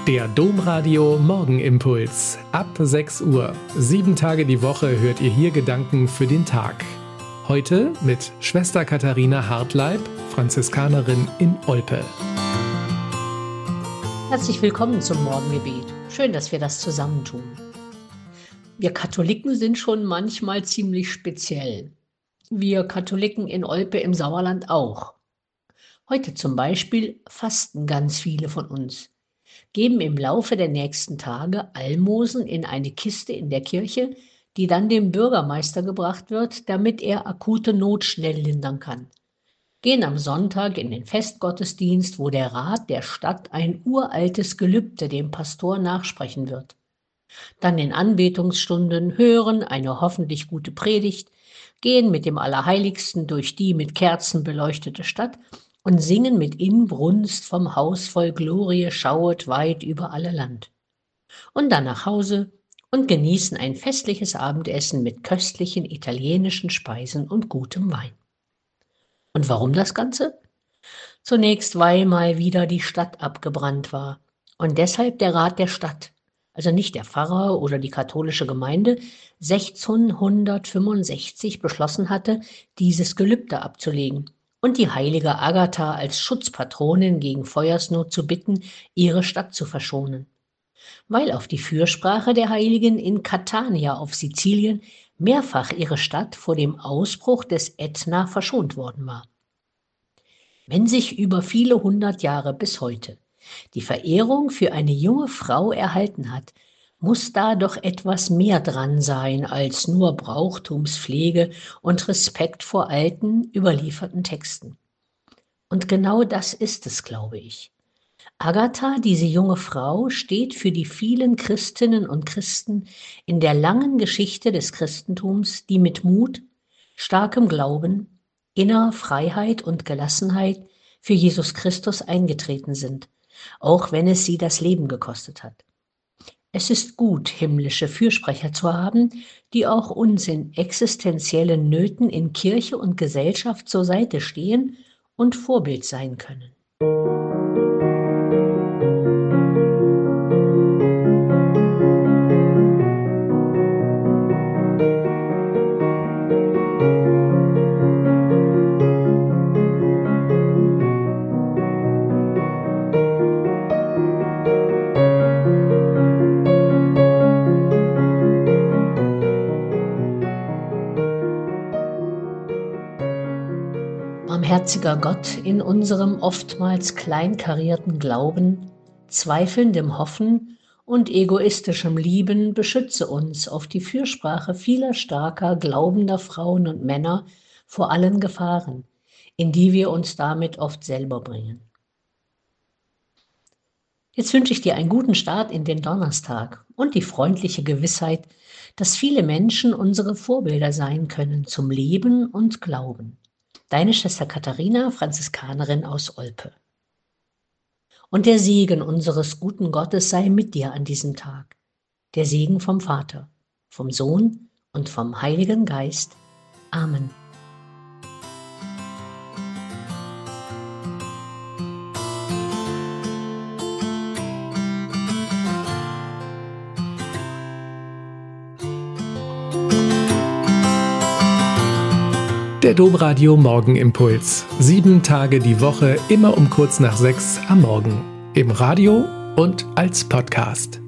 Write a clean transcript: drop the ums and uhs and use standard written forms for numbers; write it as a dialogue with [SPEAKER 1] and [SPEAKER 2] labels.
[SPEAKER 1] Der Domradio Morgenimpuls. Ab 6 Uhr. 7 Tage die Woche hört ihr hier Gedanken für den Tag. Heute mit Schwester Katharina Hartleib, Franziskanerin in Olpe.
[SPEAKER 2] Herzlich willkommen zum Morgengebet. Schön, dass wir das zusammen tun. Wir Katholiken sind schon manchmal ziemlich speziell. Wir Katholiken in Olpe im Sauerland auch. Heute zum Beispiel fasten ganz viele von uns, geben im Laufe der nächsten Tage Almosen in eine Kiste in der Kirche, die dann dem Bürgermeister gebracht wird, damit er akute Not schnell lindern kann. Gehen am Sonntag in den Festgottesdienst, wo der Rat der Stadt ein uraltes Gelübde dem Pastor nachsprechen wird. Dann in Anbetungsstunden hören eine hoffentlich gute Predigt, gehen mit dem Allerheiligsten durch die mit Kerzen beleuchtete Stadt und singen mit Inbrunst vom Haus voll Glorie schauet weit über alle Land. Und dann nach Hause und genießen ein festliches Abendessen mit köstlichen italienischen Speisen und gutem Wein. Und warum das Ganze? Zunächst, weil mal wieder die Stadt abgebrannt war und deshalb der Rat der Stadt, also nicht der Pfarrer oder die katholische Gemeinde, 1665 beschlossen hatte, dieses Gelübde abzulegen und die heilige Agatha als Schutzpatronin gegen Feuersnot zu bitten, ihre Stadt zu verschonen, weil auf die Fürsprache der Heiligen in Catania auf Sizilien mehrfach ihre Stadt vor dem Ausbruch des Ätna verschont worden war. Wenn sich über viele hundert Jahre bis heute die Verehrung für eine junge Frau erhalten hat, muss da doch etwas mehr dran sein als nur Brauchtumspflege und Respekt vor alten, überlieferten Texten. Und genau das ist es, glaube ich. Agatha, diese junge Frau, steht für die vielen Christinnen und Christen in der langen Geschichte des Christentums, die mit Mut, starkem Glauben, innerer Freiheit und Gelassenheit für Jesus Christus eingetreten sind, auch wenn es sie das Leben gekostet hat. Es ist gut, himmlische Fürsprecher zu haben, die auch uns in existenziellen Nöten in Kirche und Gesellschaft zur Seite stehen und Vorbild sein können. Barmherziger Gott, in unserem oftmals kleinkarierten Glauben, zweifelndem Hoffen und egoistischem Lieben beschütze uns auf die Fürsprache vieler starker, glaubender Frauen und Männer vor allen Gefahren, in die wir uns damit oft selber bringen. Jetzt wünsche ich dir einen guten Start in den Donnerstag und die freundliche Gewissheit, dass viele Menschen unsere Vorbilder sein können zum Leben und Glauben. Deine Schwester Katharina, Franziskanerin aus Olpe. Und der Segen unseres guten Gottes sei mit dir an diesem Tag. Der Segen vom Vater, vom Sohn und vom Heiligen Geist. Amen.
[SPEAKER 1] Der Domradio Morgenimpuls. 7 Tage die Woche, immer um kurz nach 6 am Morgen. Im Radio und als Podcast.